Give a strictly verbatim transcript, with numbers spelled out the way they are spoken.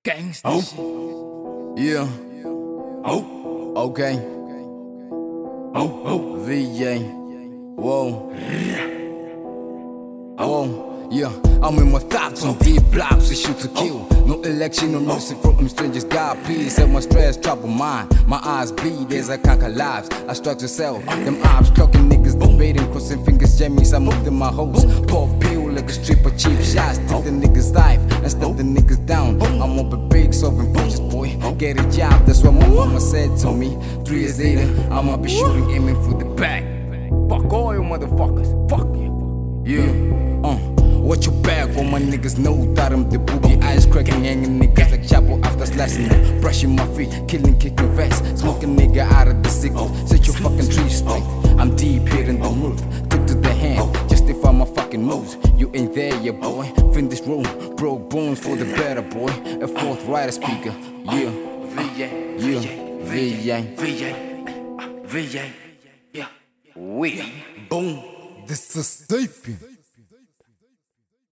Gangsta Oh. shit. Yeah. Oh. Okay. Oh. Oh. V J. Whoa. Whoa. Yeah. I'm in my thoughts on deep blocks, to shoot to kill. No election, no mercy from strangers. God, please help my stress, trouble mind. My eyes bleed as I conquer lives. I struggle to sell them ops, talking niggas debating, crossing fingers, jammies. I moved in my hoes. Pop pill like a stripper, cheap shots. Take the niggas' life and step the niggas down. I'm up a big solving punches, boy. Get a job, that's what my mama said to me. Three years later, I'ma be shooting, aiming for the back. Fuck all you motherfuckers, fuck you. Yeah, uh. Watch your back, all my niggas know that I'm the boogie. Eyes cracking, hanging niggas like Chapo after slashing them. Brushing my feet, killing, kicking vests. Smoking nigga out of the sickle. Set your fucking tree straight. I'm deep here in the roof. Took to the hand, justify my fucking moves. You ain't there yet, boy. Fin this room, broke bones for the better, boy. A fourth rider speaker, yeah. V J. Yeah, V J. V J. V J. Yeah. We. Boom. This is Stapin'.